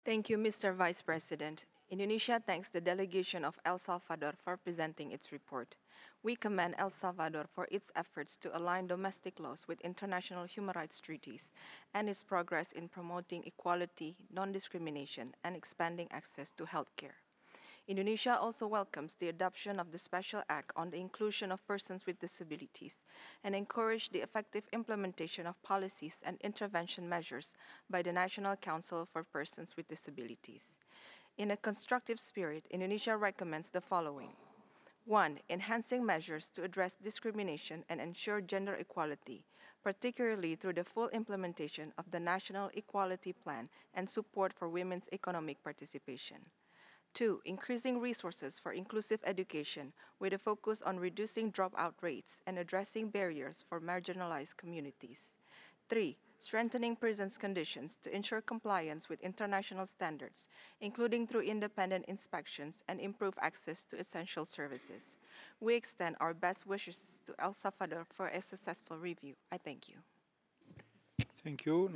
Thank you, Mr. Vice President. Indonesia thanks the delegation of El Salvador for presenting its report. We commend El Salvador for its efforts to align domestic laws with international human rights treaties and its progress in promoting equality, non-discrimination, and expanding access to healthcare. Indonesia also welcomes the adoption of the Special Act on the Inclusion of Persons with Disabilities and encouraged the effective implementation of policies and intervention measures by the National Council for Persons with Disabilities. In a constructive spirit, Indonesia recommends the following. 1. Enhancing measures to address discrimination and ensure gender equality, particularly through the full implementation of the National Equality Plan and support for women's economic participation. 2. Increasing resources for inclusive education with a focus on reducing dropout rates and addressing barriers for marginalized communities. 3. Strengthening prisons conditions to ensure compliance with international standards, including through independent inspections and improve access to essential services. We extend our best wishes to El Salvador for a successful review. I thank you. Thank you.